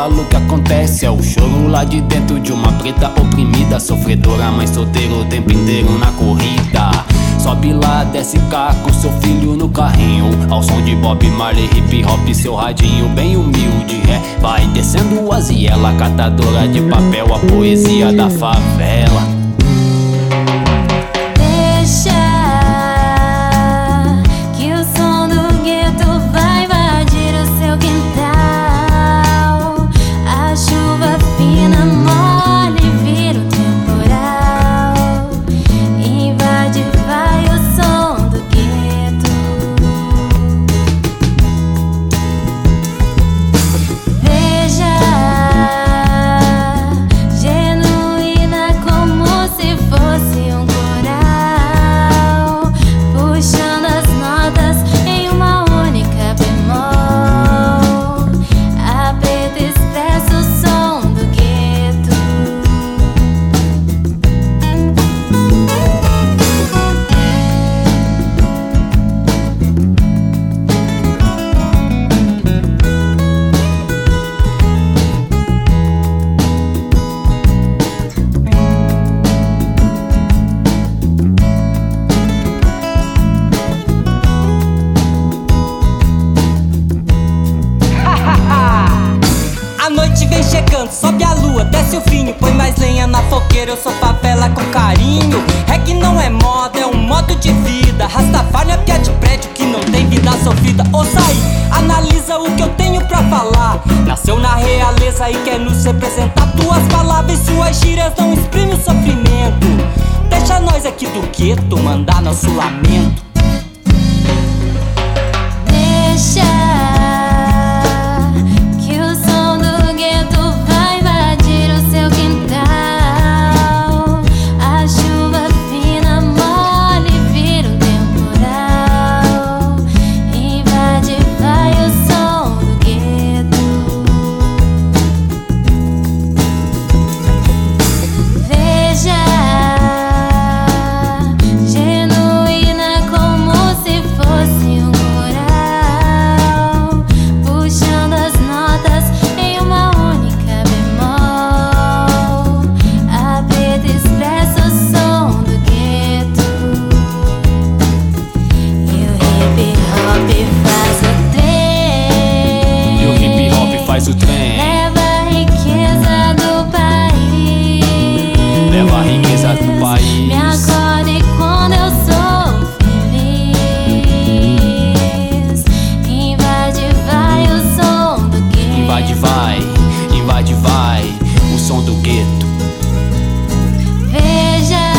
falo o que acontece. É o choro lá de dentro de uma preta oprimida, sofredora, mãe solteira o tempo inteiro na corrida. Sobe lá, desce cá com seu filho no carrinho, ao som de Bob Marley, hip hop, seu radinho bem humilde. Vai descendo a Ziela, catadora de papel, a poesia da favela. Vem chegando, sobe a lua, desce o vinho, põe mais lenha na fogueira, eu sou favela com carinho. Reggae não é moda, é um modo de vida. Rastafari é pia de prédio que não tem vida sofrida. Ouça aí, analisa o que eu tenho pra falar. Nasceu na realeza e quer nos representar. Tuas palavras e suas gírias não exprimem o sofrimento. Deixa nós aqui do gueto mandar nosso lamento. Faz o trem, leva a riqueza do país, leva a riqueza do país. Me acorde quando eu sou feliz. Invade, vai o som do gueto. Invade, vai o som do gueto. Veja